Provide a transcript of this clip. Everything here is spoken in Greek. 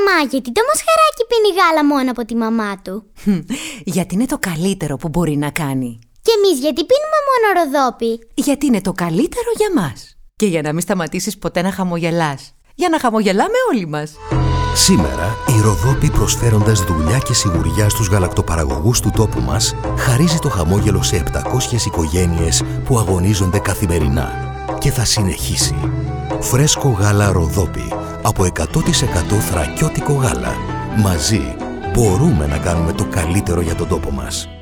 Μαμά, γιατί το μοσχαράκι πίνει γάλα μόνο από τη μαμά του? Γιατί είναι το καλύτερο που μπορεί να κάνει. Και εμείς γιατί πίνουμε μόνο ροδόπι? Γιατί είναι το καλύτερο για μας. Και για να μην σταματήσεις ποτέ να χαμογελάς. Για να χαμογελάμε όλοι μας. Σήμερα η Ροδόπη, προσφέροντας δουλειά και σιγουριά στους γαλακτοπαραγωγούς του τόπου μας, χαρίζει το χαμόγελο σε 700 οικογένειες που αγωνίζονται καθημερινά. Και θα συνεχίσει. Φρέσκο γάλα Ροδόπη, από 100% θρακιώτικο γάλα. Μαζί μπορούμε να κάνουμε το καλύτερο για τον τόπο μας.